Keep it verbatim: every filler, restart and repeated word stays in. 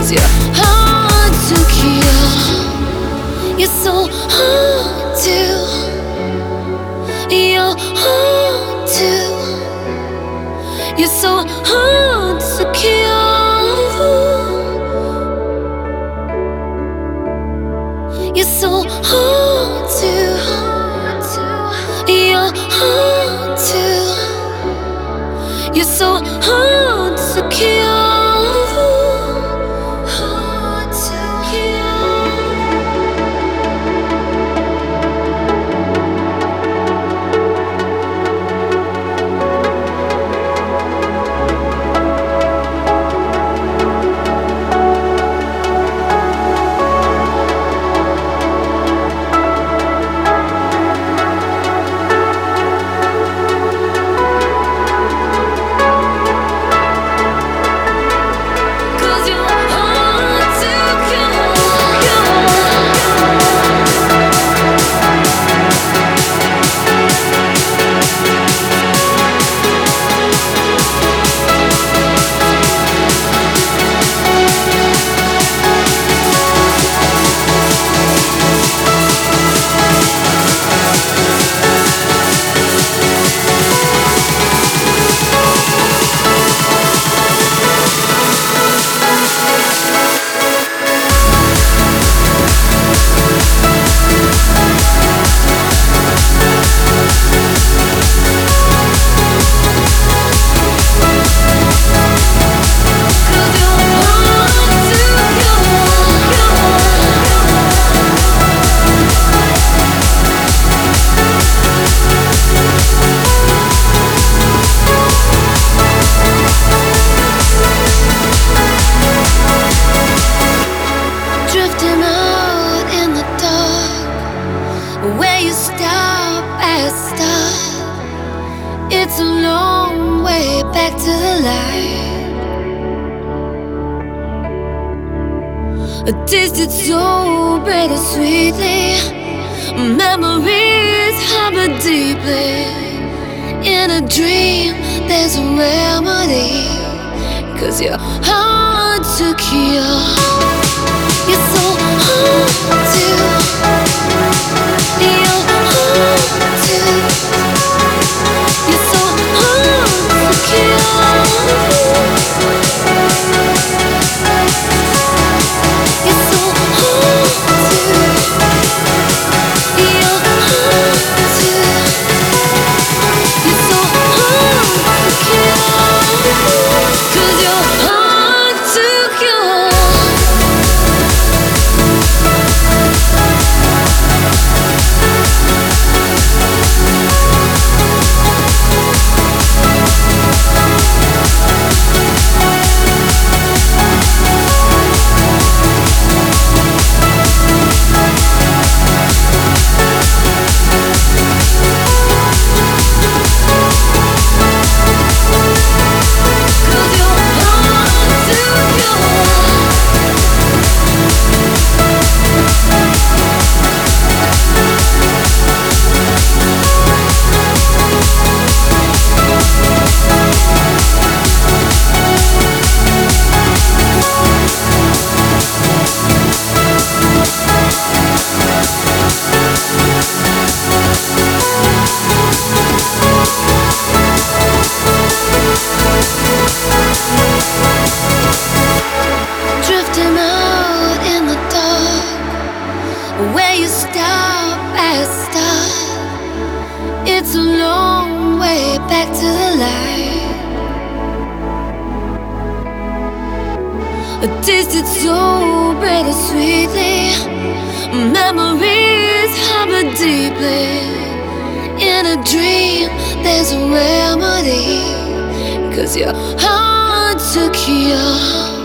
'cause you're hard to kill. You're so hard to, you're hard to, you're so hard to kill. You're so hard to, you're hard to, you're so hard to kill. Hard to kill. Drifting out in the dark, where you stop at start. It's a long way back to the light. A tasted so bittersweetly. Memories harbor deeply. In a dream, there's a remedy. 'Cause you're hard to kill. You're so hard to, you're hard to, you're so hard to kill. You're so hard to, you're hard to, you're so hard to kill. 'Cause you're hard to kill. Drifting out in the dark, where you stop at start. It's a long way back to the light. A tasted so bittersweetly. Memories harbor deeply. In a dream, there's a remedy. 'Cause you're hard to kill.